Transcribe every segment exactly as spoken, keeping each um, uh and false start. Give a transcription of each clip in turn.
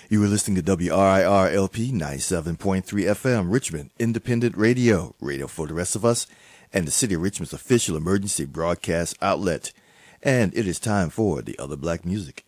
You were listening to W R I R L P ninety-seven point three F M, Richmond Independent Radio, radio for the rest of us, and the City of Richmond's official emergency broadcast outlet. And it is time for the other black music.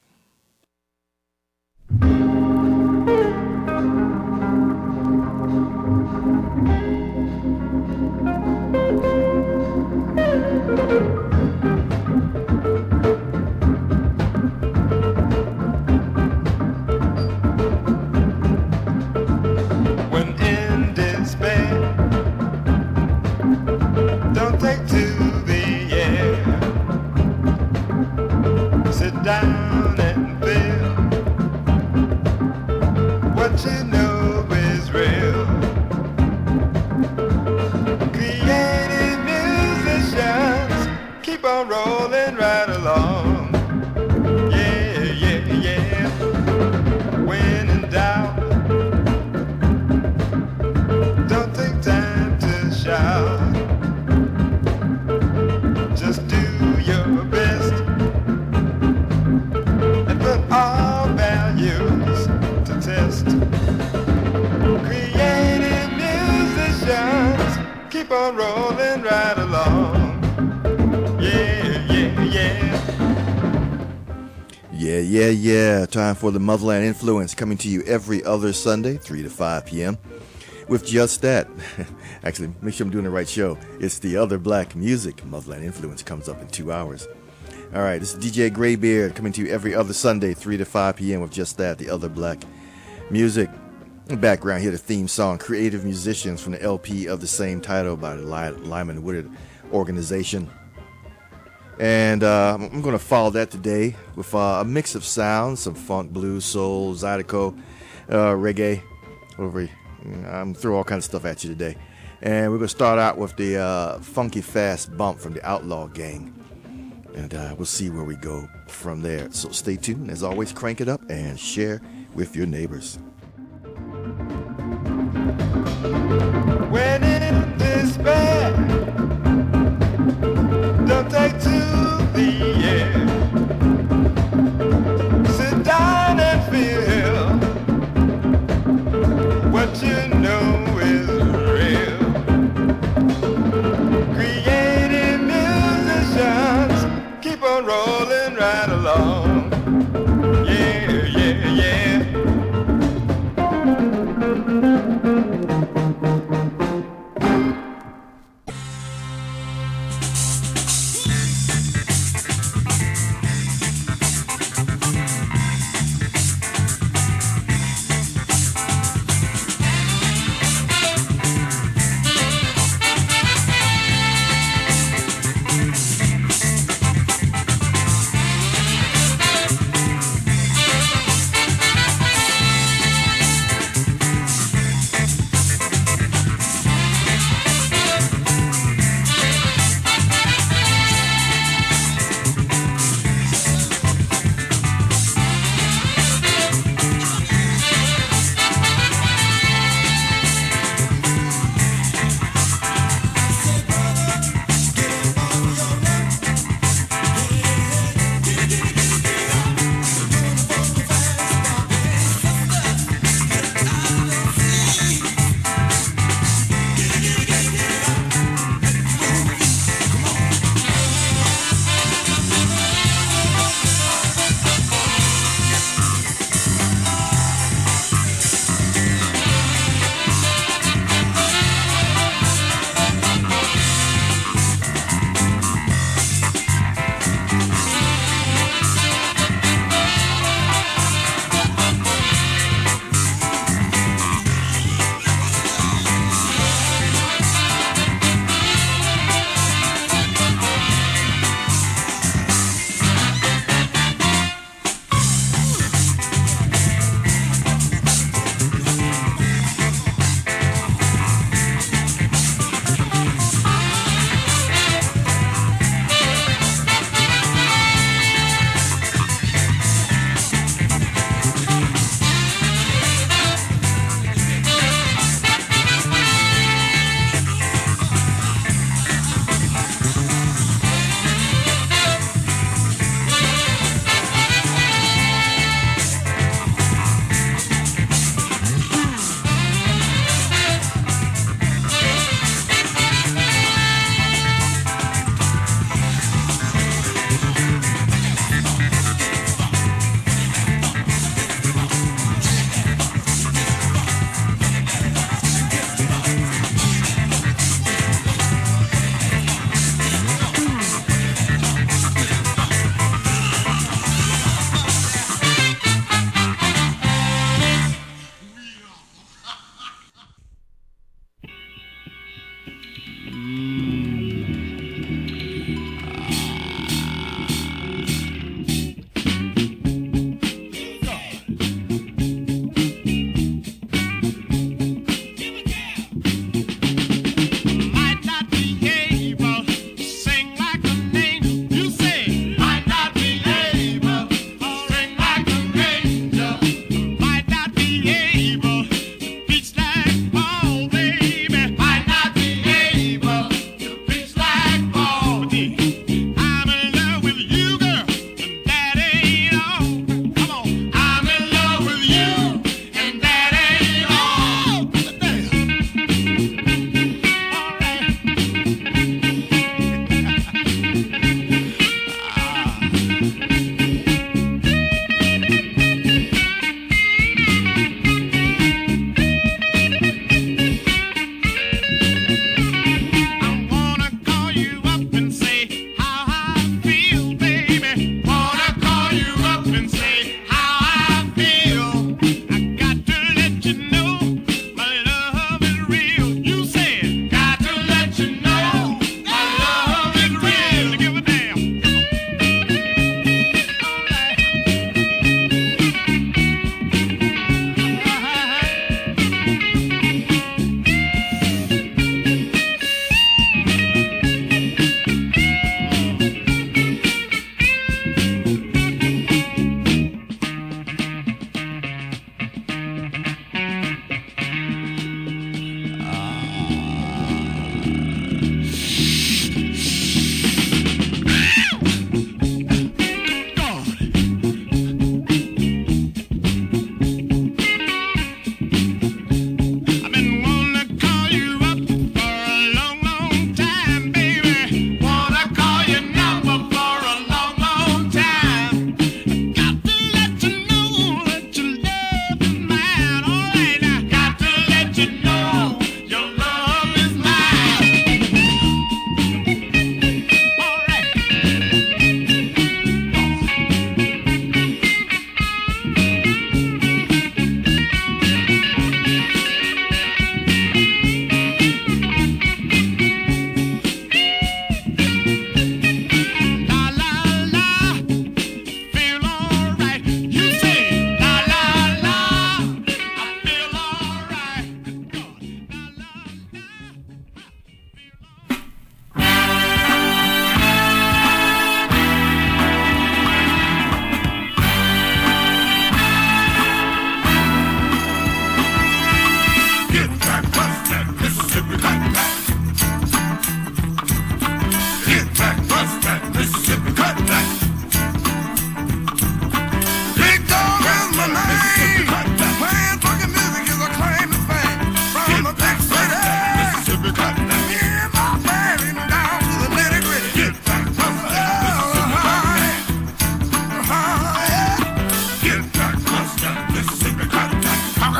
Down and feel what you know is real. Creative musicians keep on rolling right along. Yeah, yeah, yeah. When in doubt, don't take time to shout. Just do your best. All values to test. Creative musicians keep on rolling right along. Yeah, yeah, yeah. Yeah, yeah, yeah. Time for the Motherland Influence, coming to you every other Sunday, three to five p.m. with just that. Actually, make sure I'm doing the right show. It's the other black music. Motherland Influence comes up in two hours. All right, this is D J Graybeard coming to you every other Sunday, three to five p.m. with just that, the other black music. In the background here, the theme song, Creative Musicians, from the L P of the same title by the Lyman Woodard Organization. And uh, I'm going to follow that today with uh, a mix of sounds, some funk, blues, soul, zydeco, uh, reggae. Over, I'm going to throw all kinds of stuff at you today. And we're going to start out with the uh, funky fast bump from the Outlaw Gang. And uh, we'll see where we go from there. So stay tuned. As always, crank it up and share with your neighbors. When in despair, don't take to the air. Sit down and feel what you know is real. Creative musicians keep on rolling right along. Yeah, yeah, yeah.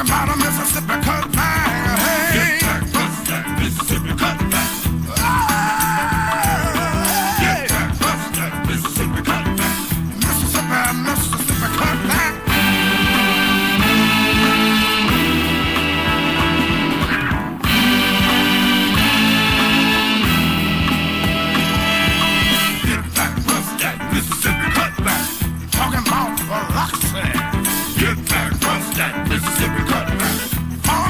Talking about a Mississippi cutback. Hey, get back, bust that Mississippi cutback. Get back, bust that Mississippi cutback. Mississippi, Mississippi cutback. Get back, bust that Mississippi cutback. Talking about Biloxi. Get back, bust that Mississippi cutback.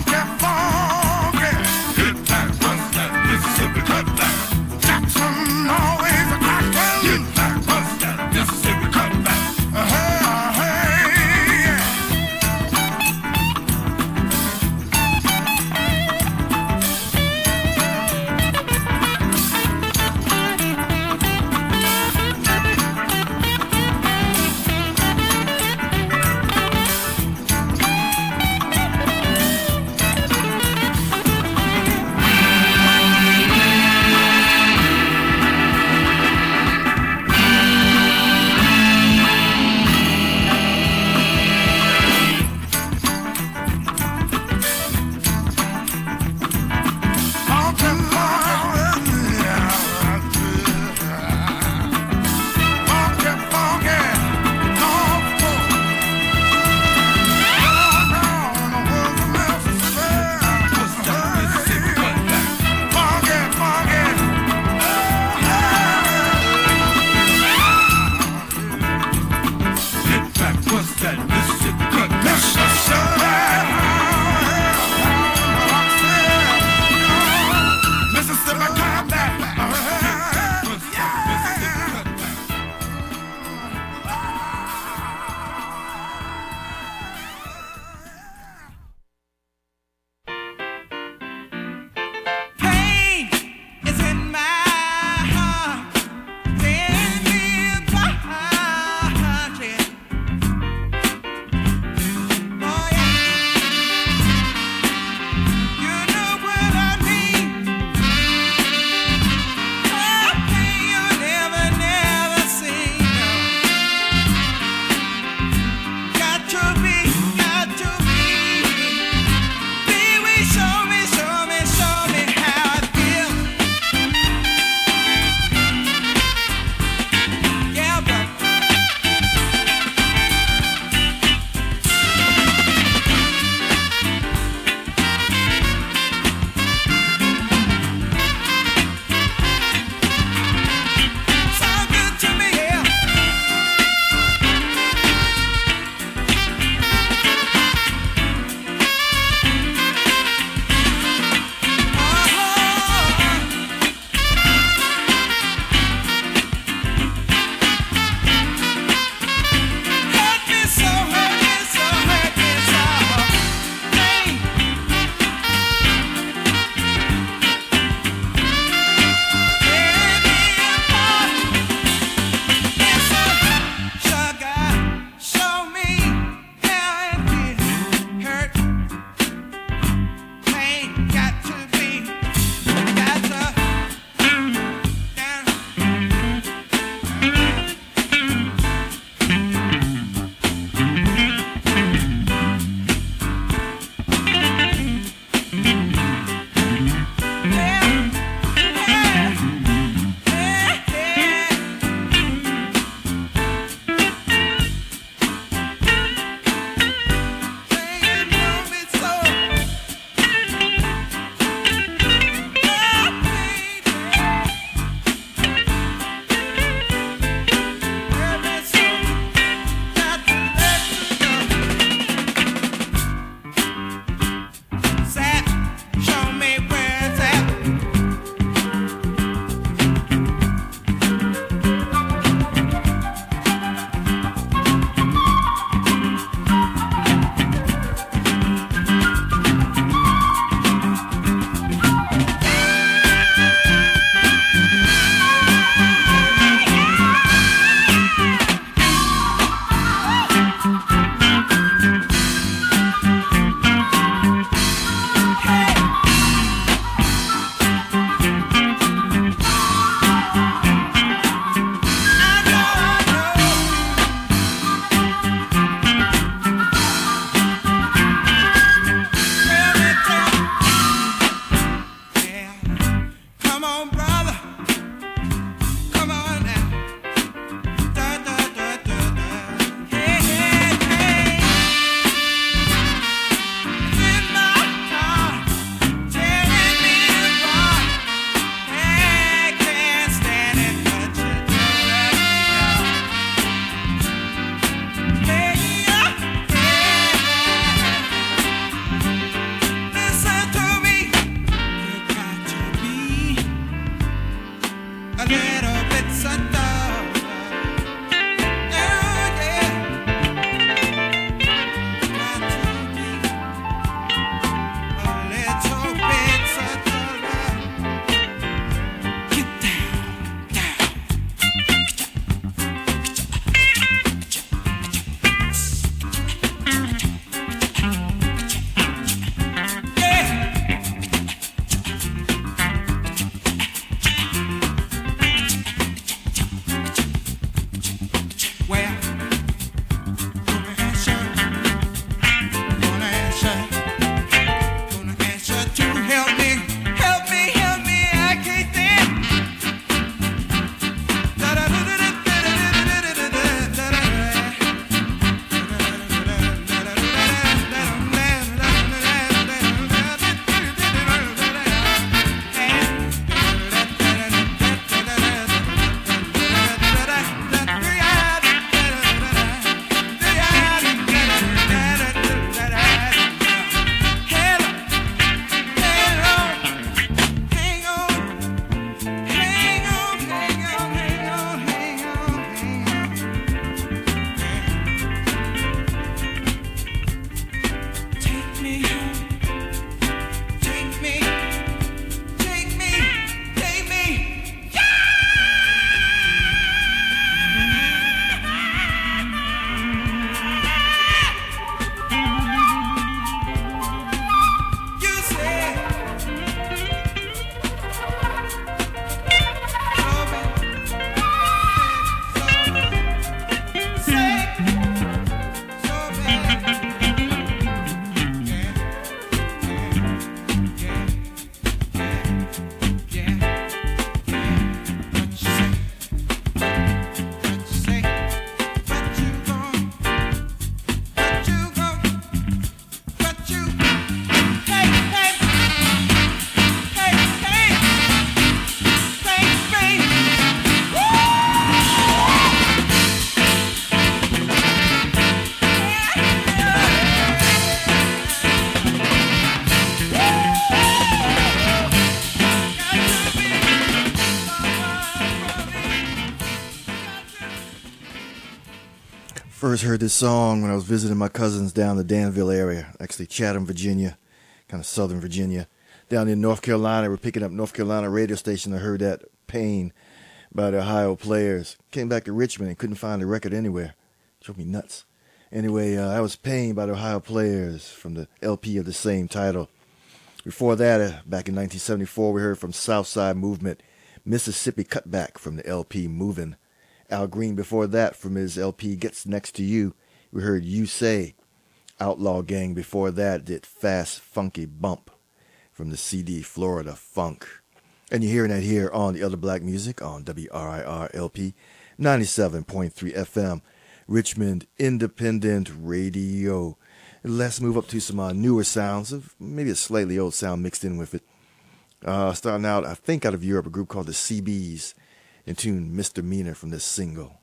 First heard this song when I was visiting my cousins down the Danville area, actually Chatham, Virginia, kind of southern Virginia. Down in North Carolina, we're picking up North Carolina radio station. I heard that Pain by the Ohio Players. Came back to Richmond and couldn't find the record anywhere. Drove me nuts. Anyway, uh, that was Pain by the Ohio Players from the L P of the same title. Before that, uh, back in nineteen seventy-four, we heard from Southside Movement, Mississippi Cutback from the L P Movin'. Al Green before that from his L P Gets Next to You. We heard You Say. Outlaw Gang before that did Fast Funky Bump from the C D Florida Funk. And you're hearing that here on The Other Black Music on W R I R L P ninety-seven point three F M, Richmond Independent Radio. Let's move up to some uh, newer sounds, of maybe a slightly old sound mixed in with it. Uh, starting out, I think out of Europe, a group called the C Bs, in tune Misdemeanor from this single.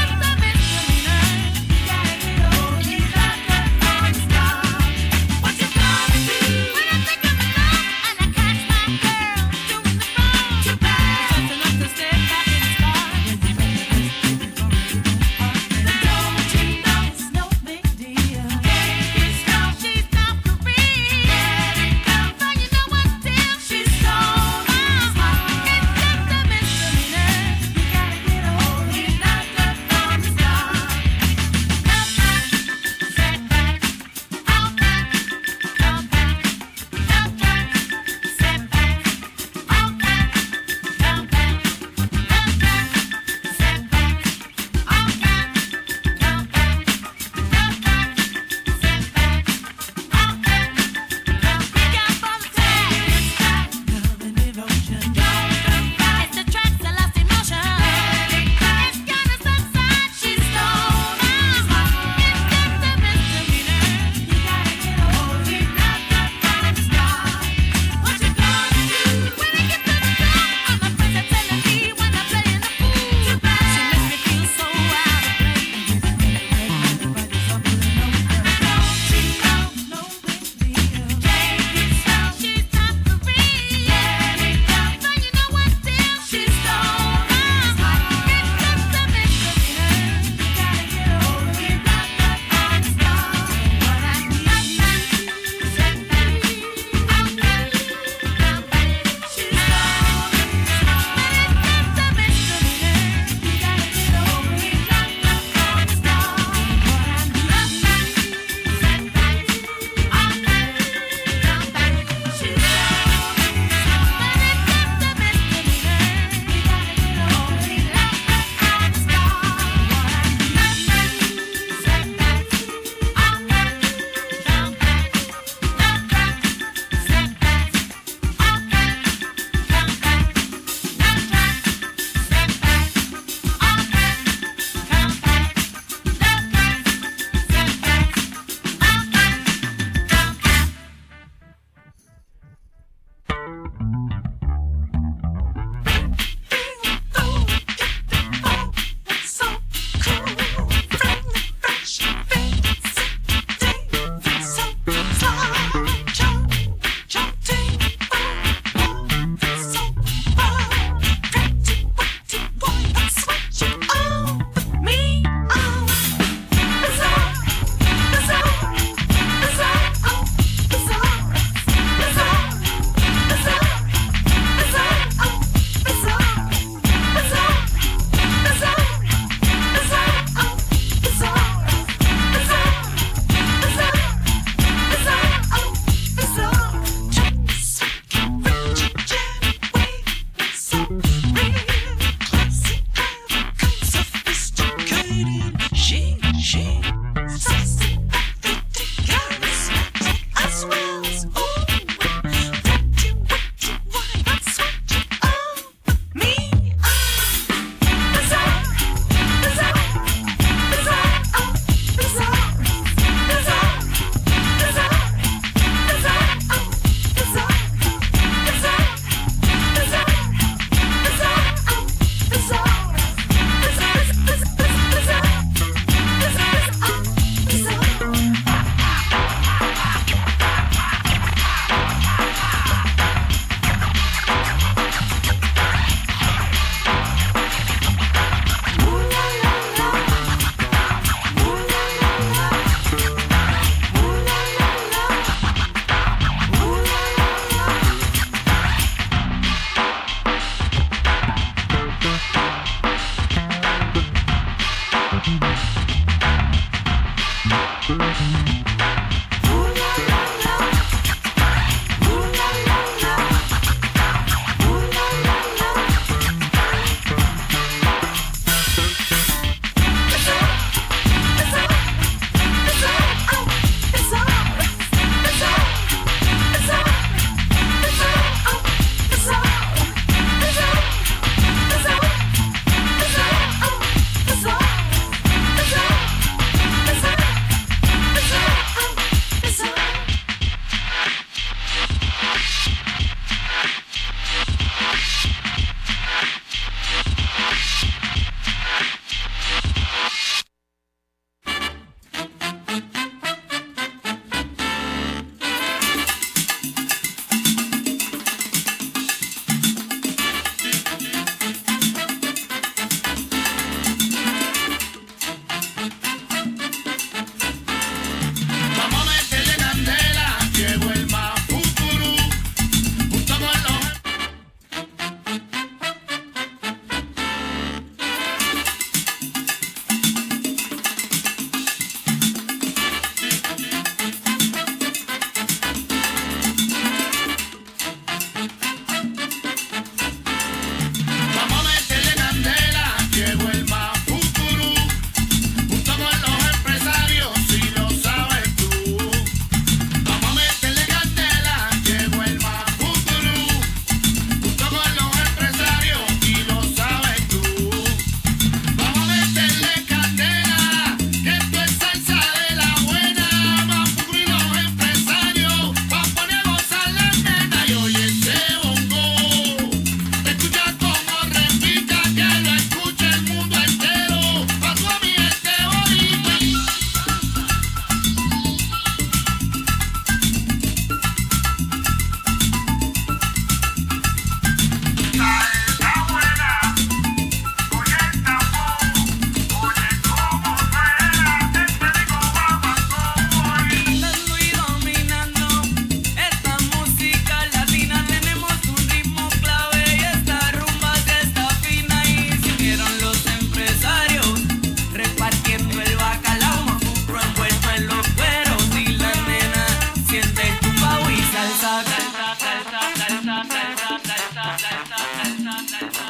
What you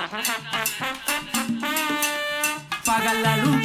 Paga la luz.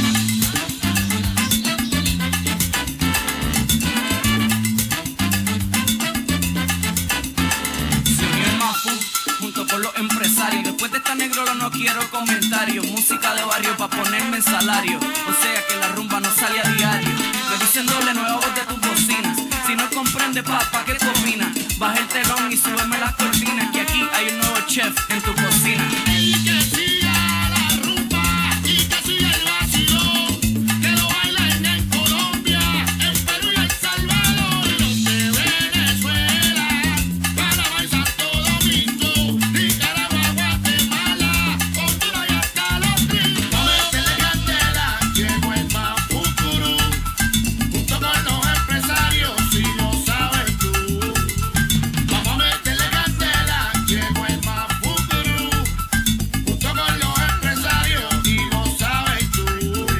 Junto con los empresarios. Después de esta negrona no quiero comentarios. Música de barrio pa' ponerme en salario. O sea que la rumba no sale a diario. Revisen doble nueva voz de tus bocinas. Si no comprende papá, ¿qué tú opinas? Baja el telón y súbeme las cortinas, que aquí hay un nuevo chef en tu cocina. El que siga la rumba y que siga el vacilón, que lo bailen en Colombia, en Perú y El Salvador, los de Venezuela, Panamá y Santo Domingo, Nicaragua, Guatemala, Honduras y hasta los gringos. No es que le candela, llegó el Mafucurú, junto con los empresarios, si lo sabes tú. Vamos a meterle candela, llegó el Mafucurú, junto con los empresarios, si lo sabes tú.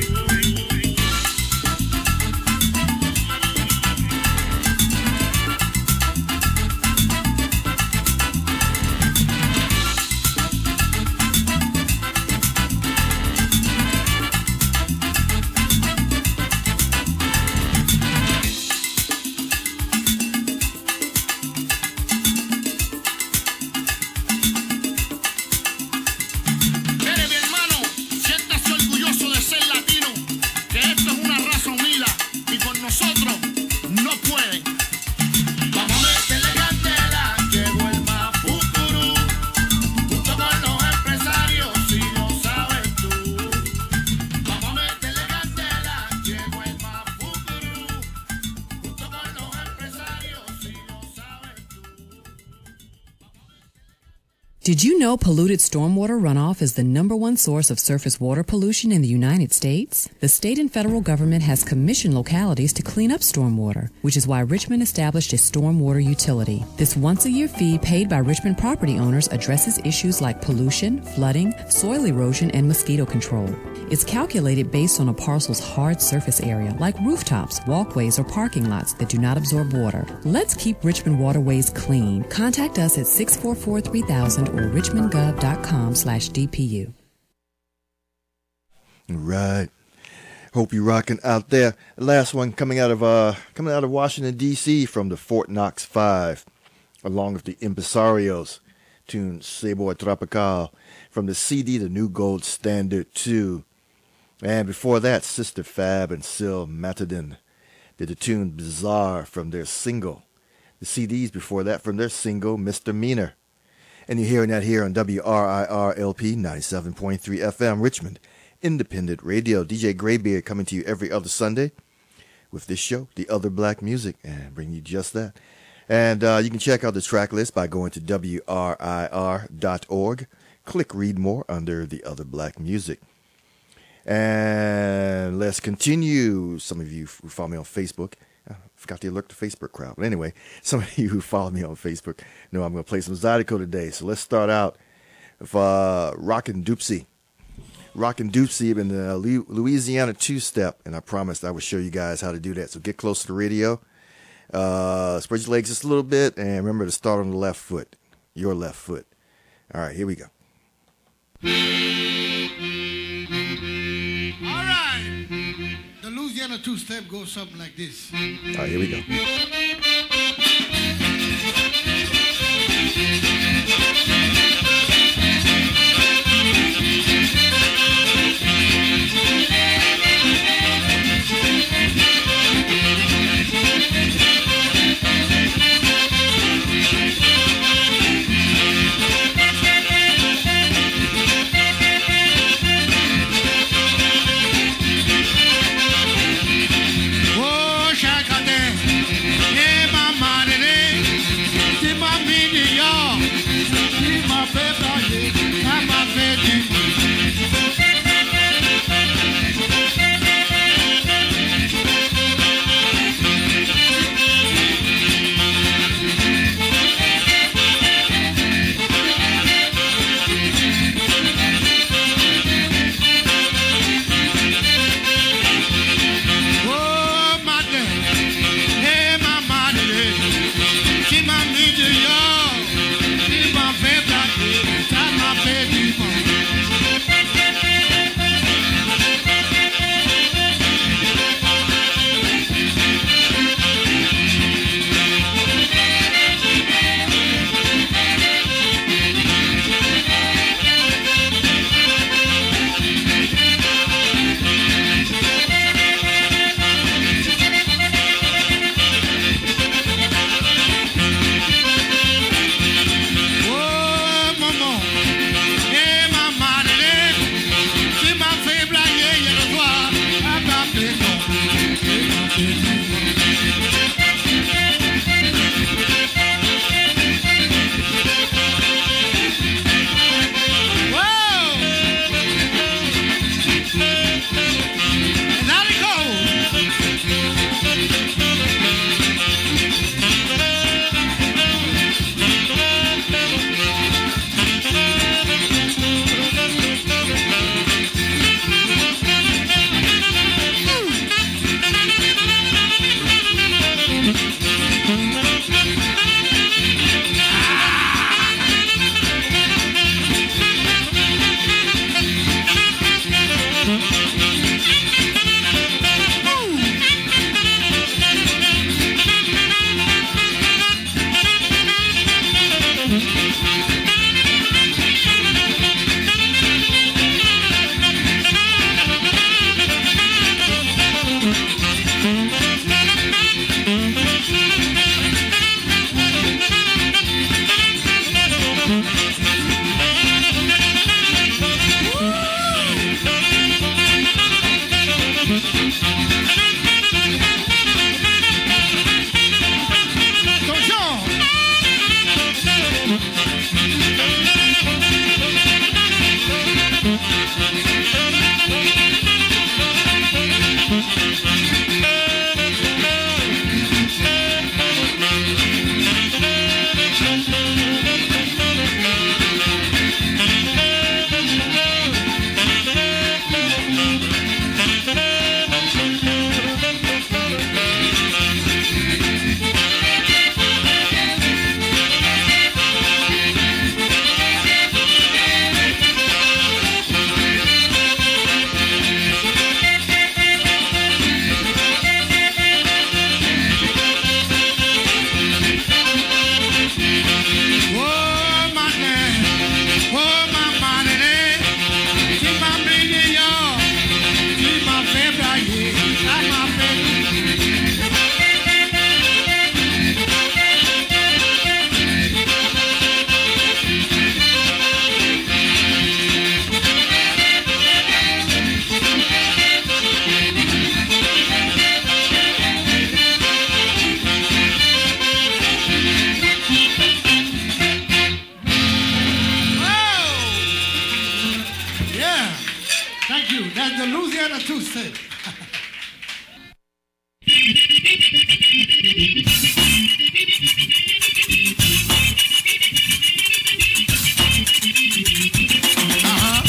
Mire, mi hermano, siéntase orgulloso de ser latino, que esto es una raza unida y con nosotros no pueden. Vamos a meterle candela, llegó el Mafucurú, junto con los empresarios, si lo sabes tú. Vamos a meterle candela, llegó el Mafucurú, junto con los empresarios, si lo sabes tú. Did you know polluted stormwater runoff is the number one source of surface water pollution in the United States? The state and federal government has commissioned localities to clean up stormwater, which is why Richmond established a stormwater utility. This once-a-year fee paid by Richmond property owners addresses issues like pollution, flooding, soil erosion, and mosquito control. It's calculated based on a parcel's hard surface area, like rooftops, walkways, or parking lots that do not absorb water. Let's keep Richmond waterways clean. Contact us at six four four, three thousand or richmond gov dot com slash D P U. Right. Hope you're rocking out there. Last one coming out of uh coming out of Washington D C from the Fort Knox Five, along with the Impresarios, tune Sabor Tropical from the C D The New Gold Standard two. And before that, Sister Fab and Sil Matadin did the tune Bizarre from their single. The C Ds before that from their single Misdemeanor. And you're hearing that here on W R I R L P ninety-seven point three F M Richmond Independent Radio. D J Graybeard coming to you every other Sunday with this show, The Other Black Music, and bring you just that. And uh, you can check out the track list by going to W R I R dot org. Click Read More under The Other Black Music. And let's continue. Some of you who follow me on Facebook, I forgot to alert the Facebook crowd. But anyway, some of you who follow me on Facebook know I'm going to play some Zydeco today. So let's start out with uh, Rockin' Doopsie. Rockin' Doopsie in the Louisiana two-step. And I promised I would show you guys how to do that. So get close to the radio. Uh, spread your legs just a little bit. And remember to start on the left foot. Your left foot. All right, here we go. All right. The Louisiana two-step goes something like this. All right, here we go. Oh, Shakate, yeah, my money, see my video, see my Thank you. That's the Louisiana two-step. Uh-huh.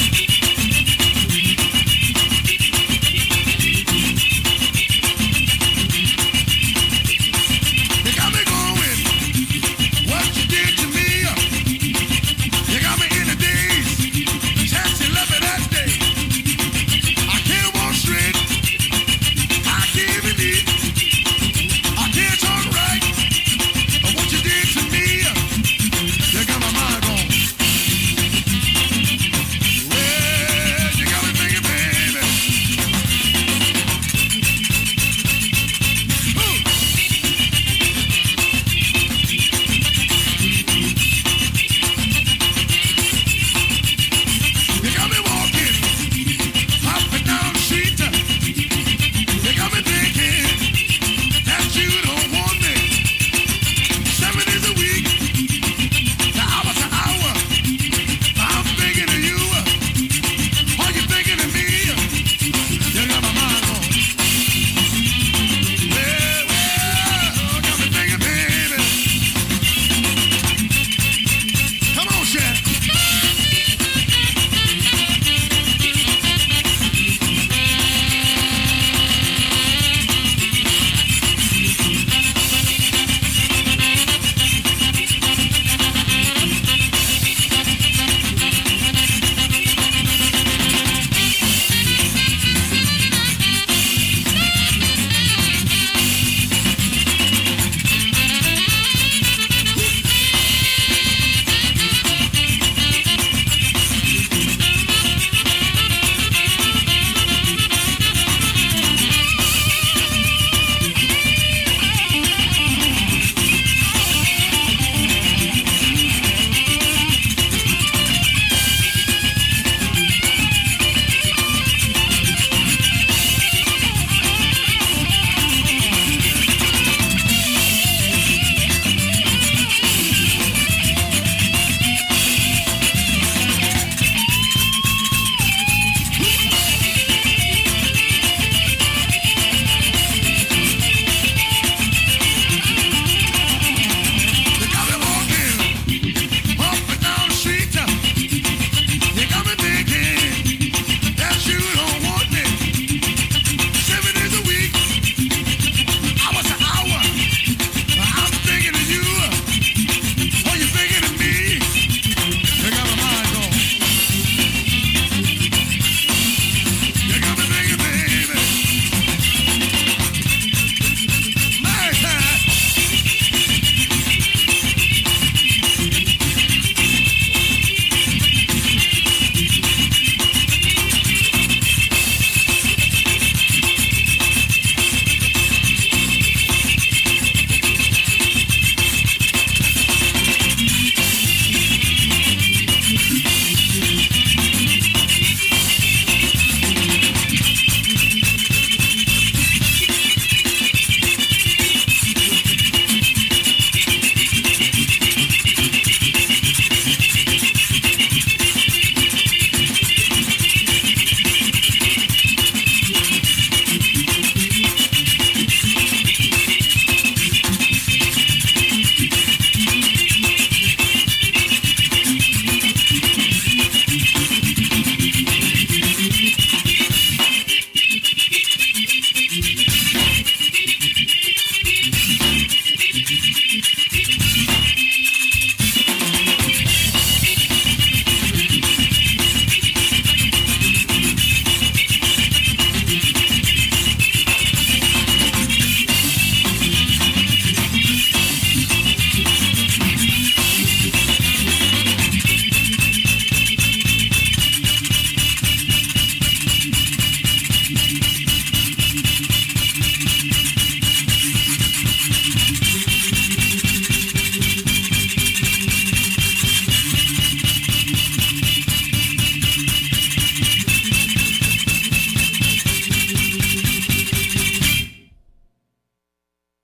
You got me going. What you did to me. You got me in the daze. Chance you love me that day. I can't walk straight. I can't believe. I can't talk right. What you did to me. You got my mind on. Well, you got me thinking, baby. Ooh. You got me walking up and down the street. You got me thinking that you don't want me. Seven days a week, the hour to hour. I'm thinking of you. Are you thinking of me? You got my mind on. Well, well, got me thinking, baby. Come on, Chef. You got me walking up and down the street. You got me thinking that you don't want me. Seven days a week, hour to hour. I'm thinking of you. Are you thinking of me? You got my mind on. You got me thinking, baby. My time.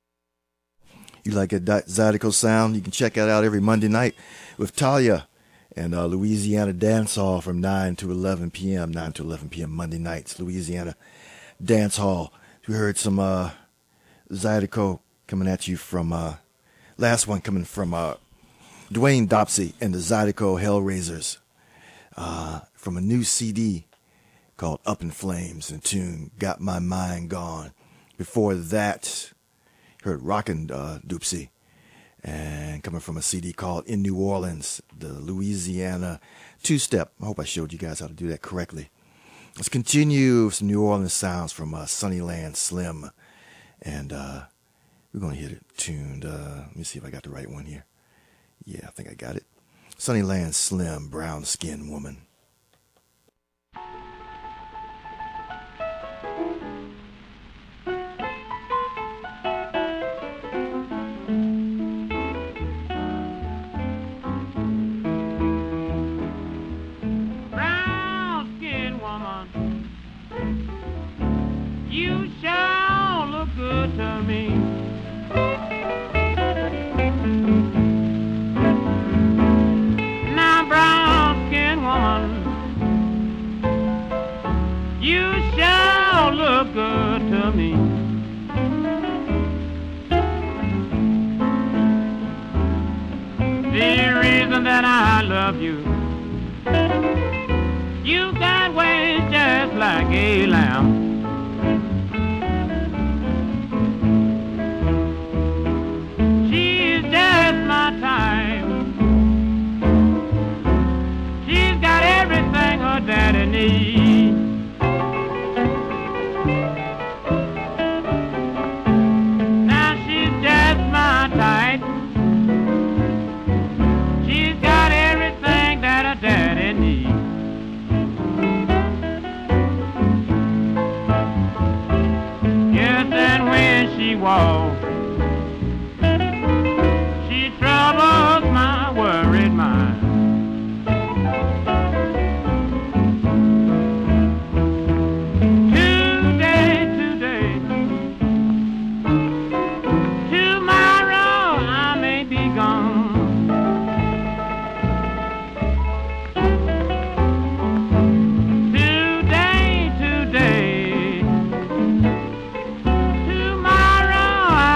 You like a Zydeco sound? You can check that out every Monday night with Talia And uh, Louisiana Dance Hall from nine to eleven p.m., nine to eleven p.m. Monday nights, Louisiana Dance Hall. We heard some uh, Zydeco coming at you from, uh, last one coming from uh, Dwayne Dopsy and the Zydeco Hellraisers uh, from a new C D called Up in Flames and tune Got My Mind Gone. Before that, heard Rockin' uh, Doopsy, and coming from a C D called In New Orleans, the Louisiana two-step. I hope I showed you guys how to do that correctly. Let's continue with some New Orleans sounds from uh, Sunnyland Slim, and uh, we're going to hit it tuned. Uh, let me see if I got the right one here. Yeah, I think I got it. Sunnyland Slim, Brown Skin Woman. Good to me. The reason that I love you, you got ways just like a lamb. She's just my type. She's got everything her daddy needs. Walk. She troubles my worried mind. Today, today, tomorrow I may be gone. Today, today, tomorrow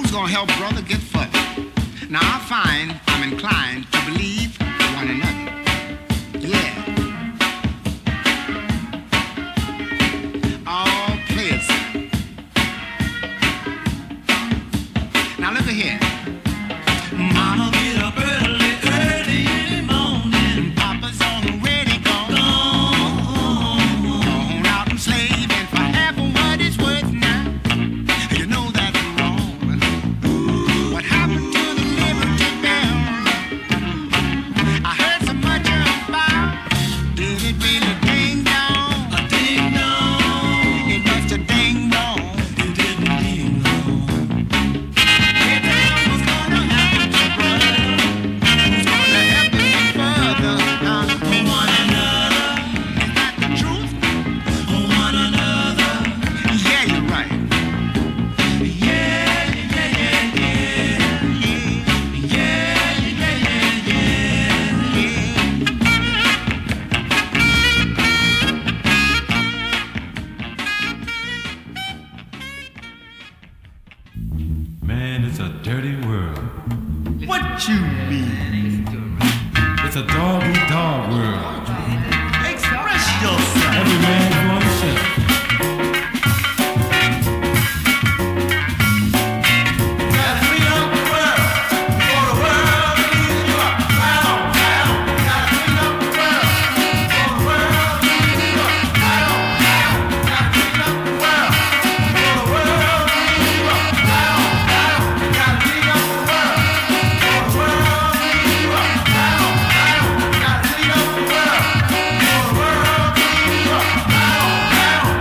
who's gonna help brother get further. Now I find I'm inclined to believe one another. Yeah. All players. Now look at here. Mama get up early, early in the morning. Papa's on the ready, gone. Gone out and slaving for half of what it's worth now. You know that's wrong. What happened to the Liberty Bell? I heard so much about. Did it really ding dong? A ding dong. It must have ding dong. It didn't ding dong. Hey, tell what's gonna happen to brother? Who's gonna help him get further? Uh, for one another. Is that the truth? For one another. Yeah, you're right. Yeah, yeah, yeah, yeah. Yeah, yeah, yeah, yeah, Man, it's a dirty world. What you mean? It's a dog-eat-dog world. Express yourself. Every man for himself. Gotta clean up the world before the world cleans you up. Right on, right on. Gotta clean up the world before the world cleans you up. Right on, right on. Gotta clean up the world before the world cleans you up. Right on, right on. Gotta clean up the world before the world cleans you up. Right on, right on. Gotta clean up the world before the world cleans you up. Right on, right on.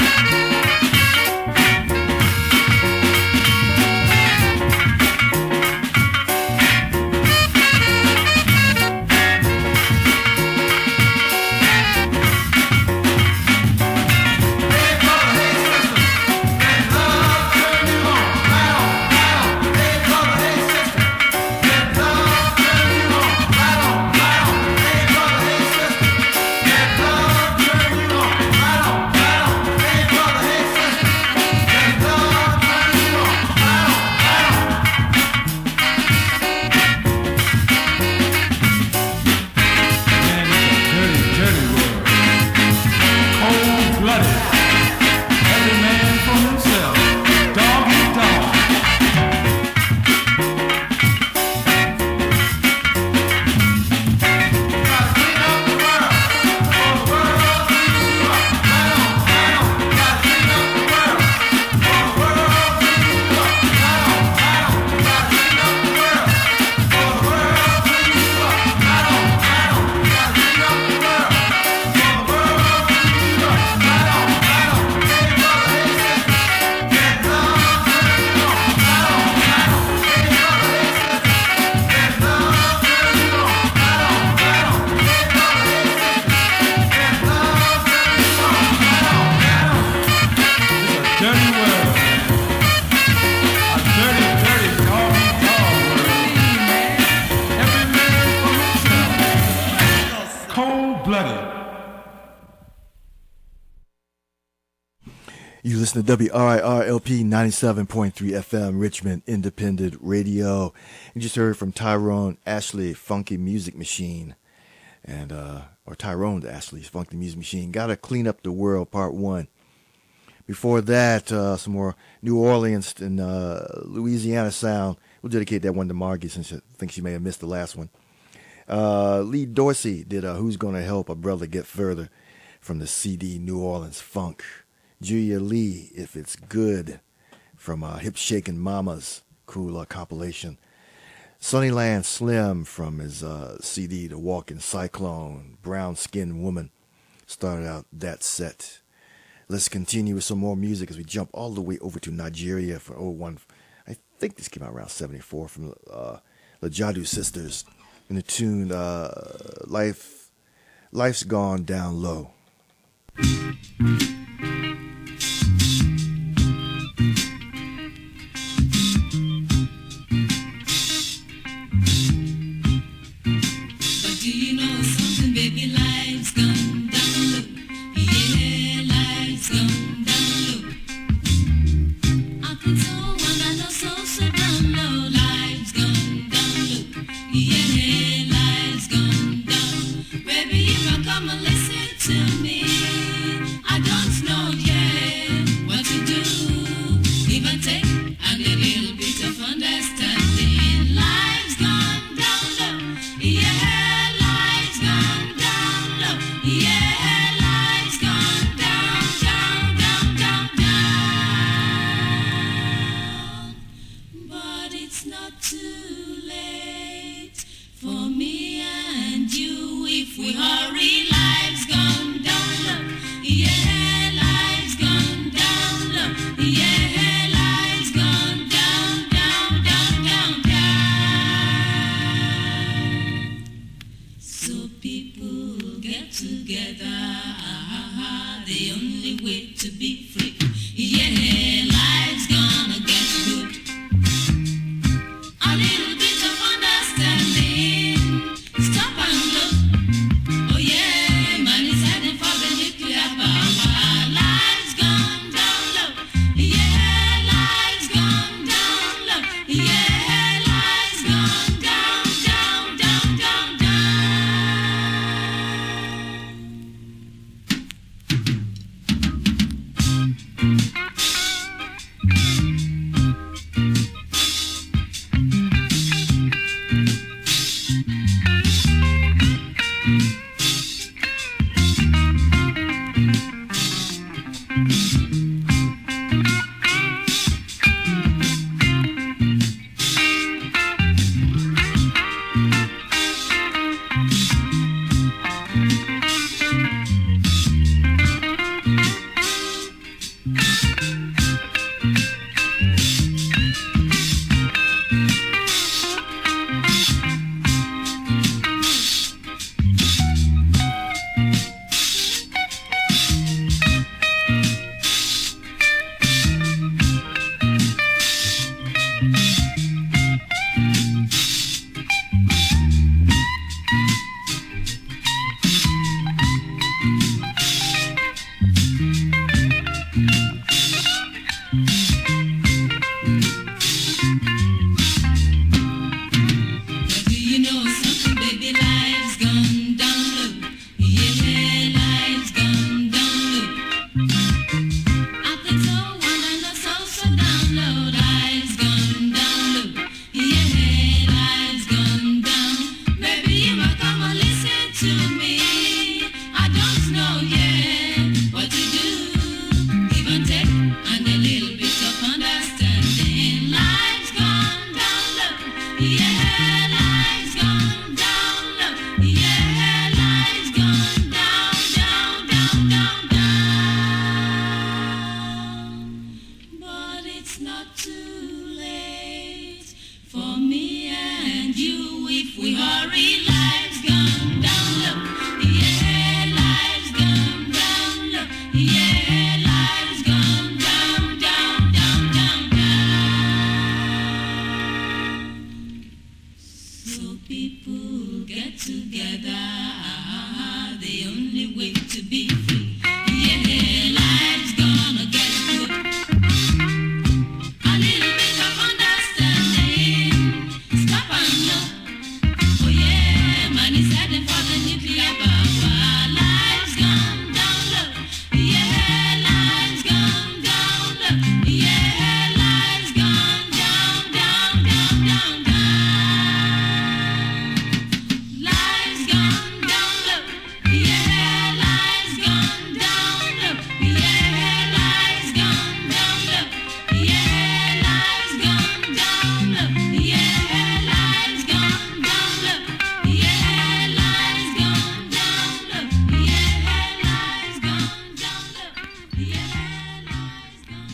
Man, it's a dirty, dirty world. Cold-blooded. Every man for himself. Dog-eat-dog. It's a dirty world. A dirty, dirty dog-eat-dog world. Every man for himself. Cold-blooded. You listen to W R I R L P ninety-seven point three F M, Richmond Independent Radio. You just heard from Tyrone Ashley, Funky Music Machine. And, uh, or Tyrone Ashley's Funky Music Machine. Gotta Clean Up the World, Part one. Before that, uh, some more New Orleans and uh, Louisiana sound. We'll dedicate that one to Margie since I think she may have missed the last one. Uh, Lee Dorsey did uh, Who's Gonna Help a Brother Get Further from the C D New Orleans Funk. Julia Lee, If It's Good, from uh, Hip Shakin' Mamas, cool uh, compilation. Sunnyland Slim from his uh, C D The Walking Cyclone, Brown Skinned Woman, started out that set. Let's continue with some more music as we jump all the way over to Nigeria for oh one. I think this came out around seventy-four from uh, the Jadu Sisters in the tune uh, Life, Life's Gone Down Low. So not too late for me and you if we hurry. Life's gone down low. Yeah, life's gone down low. Yeah, life's gone down, down, down, down, down. So people get together. The only way to be free. Yeah, life's gonna get good. A little bit of understanding. Stop and look. Oh yeah, man is heading for the nuclear power. Life's gone down low. Yeah, life's gone down low. Yeah, life's gone down, down, down, down, down. Life's gone down low. Yeah, life's gone down low. Yeah, life's gone down low. Yeah, life's gone down low. Yeah, life's gone down low. Yeah, life's gone down low. Yeah, life's gone down low. Yeah, life's gone.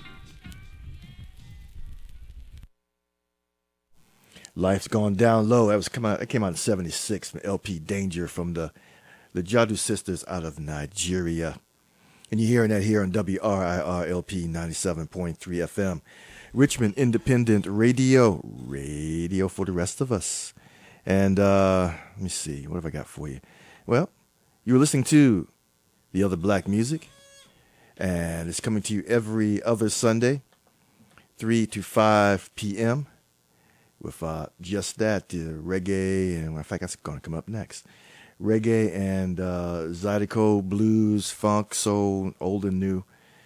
Life's Gone Down Low. That was come out. It came out in seventy-six from L P Danger from the the Jadu Sisters out of Nigeria. And you're hearing that here on W R I R L P ninety-seven point three F M, Richmond Independent Radio, radio for the rest of us. And uh, let me see, what have I got for you? Well, you're listening to The Other Black Music, and it's coming to you every other Sunday, three to five p.m. with uh, just that, uh, reggae, and in fact, that's going to come up next. Reggae and uh, Zydeco, blues, funk, soul, old and new,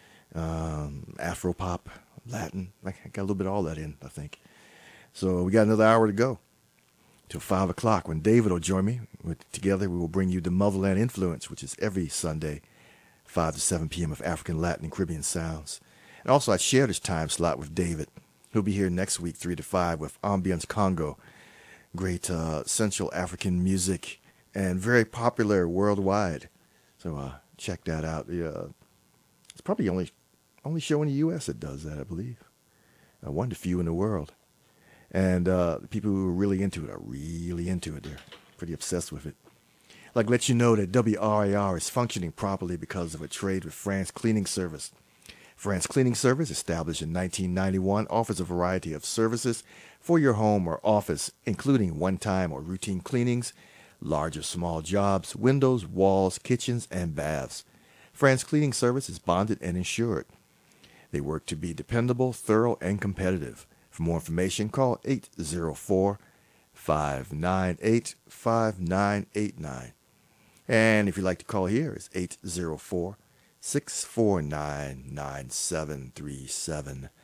um, Afro pop, Latin. I got a little bit of all that in, I think. So we got another hour to go till five o'clock when David will join me. With, together we will bring you the Motherland Influence, which is every Sunday, five to seven p.m. of African, Latin, and Caribbean sounds. And also I share this time slot with David. He'll be here next week, three to five, with Ambience Congo. Great uh, Central African music and very popular worldwide. So uh, check that out. Uh, it's probably the only, only show in the U S that does that, I believe. Uh, one to few in the world. And uh, the people who are really into it are really into it. They're pretty obsessed with it. I'd like to let you know that W R I R is functioning properly because of a trade with France Cleaning Service. France Cleaning Service, established in nineteen ninety-one, offers a variety of services for your home or office, including one-time or routine cleanings, large or small jobs, windows, walls, kitchens, and baths. France Cleaning Service is bonded and insured. They work to be dependable, thorough, and competitive. For more information, call eight zero four, five nine eight, five nine eight nine. And if you'd like to call here, it's eight zero four, six four nine, nine seven three seven.